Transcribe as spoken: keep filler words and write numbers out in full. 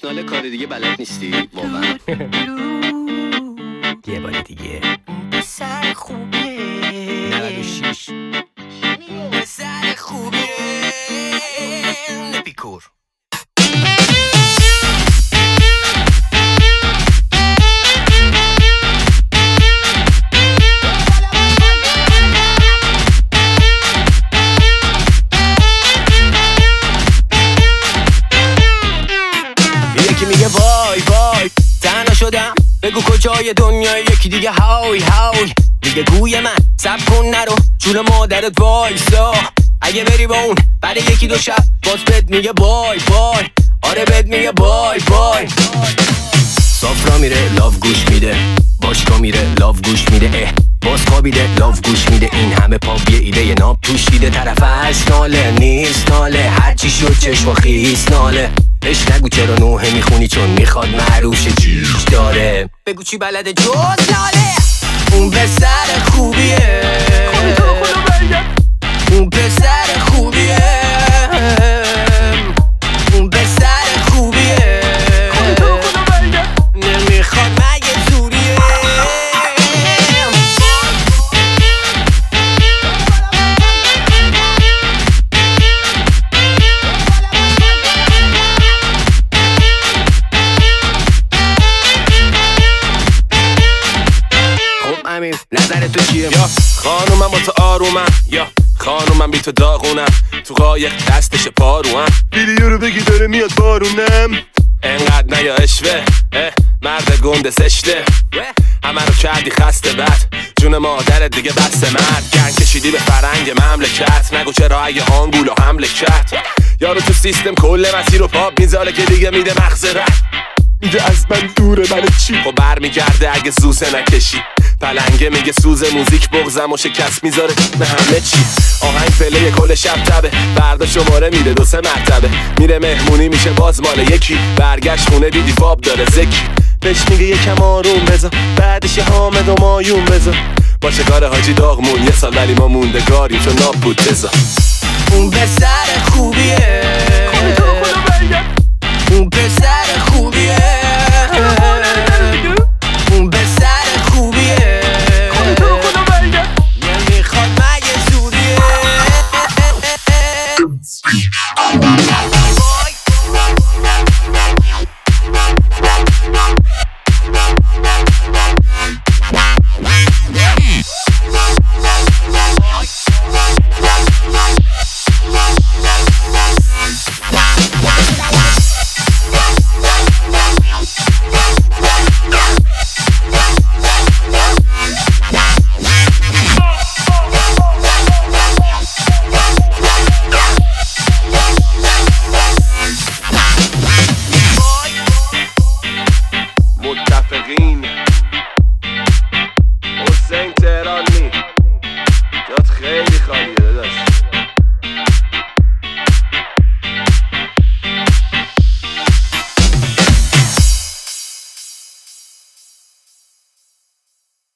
ناله کار دیگه بلد نیستی واقعا. یه بار دیگه پسر خوبه نود و شش پسر خوبه اپیکور. یکی میگه وای وای تنها شدم، بگو کجای دنیا، یکی دیگه های های میگه گوی من سب کن نرو جون مادرت وایسا، اگه بری با اون بعد یکی دو شب باز بد میگه بای بای، آره بد میگه بای بای. سافرا میره لاف گوش میده، باشگاه میره لاف گوش میده، اه باز خوابیده لاف گوش میده، این همه پاپ یه ایده یه ناب توش دیده، طرف هست ناله نیست ناله، هرچی شد چشم و خیس ناله، بهش نگو چرا نوحه میخونی چون میخواد معروف شه چیش داره، بگو چی بلده جز ناله. اون پسر خوبیه، اون پسر خوبیه، اون پسر خوبیه، نمیخواد مگه زوریه. خب امیر نظر تو چیه؟ یا خانومم با تو آرومم، یا خانومم بی تو داغونم، تو قایق دستش پاروم، ویدیو رو بگی داره میاد بارونم، انقدر نیا اشوه مرد گنده زشته، همه رو کردی خسته بد، جون مادرت دیگه بسته مرد، گن کشیدی به فرنگ مملکت، نگو چرا اگه آنگول و حمله کرد، یارو تو سیستم کل مسیر رو پاپ میذاره که دیگه میده مغز رد، میگه از من دوره من چی؟ خب بر میگرده اگه زوزه نکشی، پلنگه میگه سوز موزیک بغزم و شکست میذاره به همه چی، آهنگ پله کل شب تبه، فردا شماره میده دو سه مرتبه، میره مهمونی میشه باز مال یکی، برگشت خونه دیدی فاب داره زکی، بهش میگه یکم آروم بذار، بعدش یه حامد و مایون بذار، با شکار حاجی داغمون یه سال ولی ما موندگاریم چون ناب بود بذار. اون پسر خوبیه، اون پسر خوبیه، اون پسر خوبیه، نمیخواد مگه زوریه.